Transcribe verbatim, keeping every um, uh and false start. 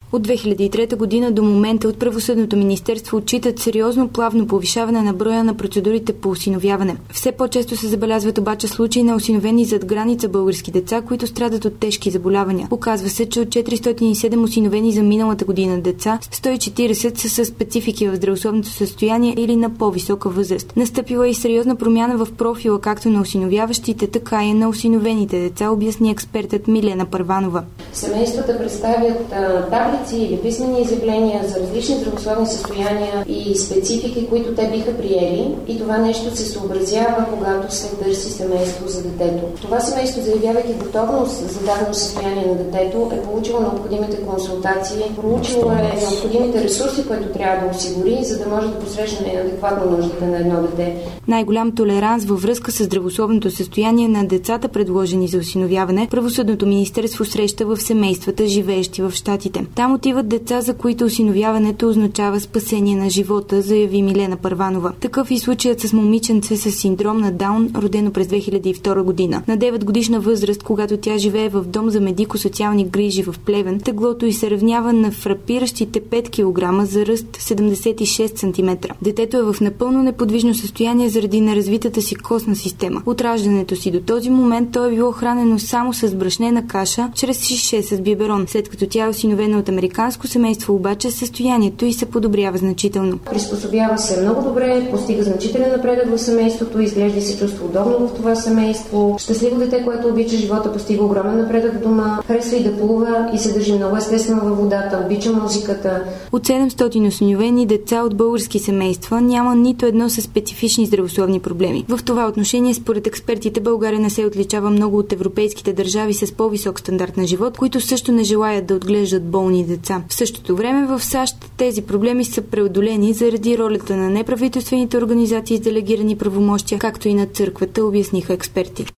От две хиляди и трета година до момента от Правосъдното министерство отчитат сериозно плавно повишаване на броя на процедурите по осиновяване. Все по-често се забелязват обаче случаи на осиновени зад граница български деца, които страдат от тежки заболявания. Оказва се, че от четиристотин и седем осиновени за миналата година деца, сто и четиридесет са със специфики в здравословното състояние или на по-висока възраст. Настъпила е и сериозна промяна в профила както на осиновяващите, така и на осиновените деца, обясни експертът Милена Първанова. Семействата представят а, таблици или писмени изявления за различни здравословни състояния и специфики, които те биха приели, и това нещо се съобразява, когато се търси семейство за детето. Това семейство, заявявайки готовност за дадено състояние на детето, е получило необходимите консултации, проучило е необходимите ресурси, които трябва да осигури, за да може да посрещне адекватно нуждите на едно дете. Най-голям толеранс във връзка с здравословното състояние на децата, предложени за осиновяване, Правосъдното министерство среща в семействата, живеещи в Щатите. Там отиват деца, за които осиновяването означава спасение на живота, заяви Милена Първанова. Такъв и случаят с момиченце с синдром на Даун, родено през две хиляди и втора година. На девет годишна възраст, когато тя живее в дом за медико-социални грижи в Плевен, теглото й се равнява на фрапиращите пет килограма за ръст седемдесет и шест сантиметра. Детето е в напълно неподвижно състояние заради неразвитата си костна система. От раждането си до този момент то е било хранено само с брашнена каша, чрез шише с биберон. След като тя е осиновена от американско семейство, обаче състоянието й се подобрява значително. Приспособява се много добре, постига значителен напредък в семейството, изглежда и се чувства удобно в това семейство. Щастливо дете, което обича живота, постига огромен напредък в дома, харесва и да плува и се държи много естествено във водата, обича музиката. От седемстотин осиновени деца от български семейства няма нито едно със специфични здравословни проблеми. В това отношение, според експертите, България не се отличава много от европейските държави с по-висок стандарт на живот, които също не желаят да отглеждат болни деца. В същото време в САЩ тези проблеми са преодолени заради ролята на неправителствените организации с делегирани правомощия, както и на църквата, обясниха експерти.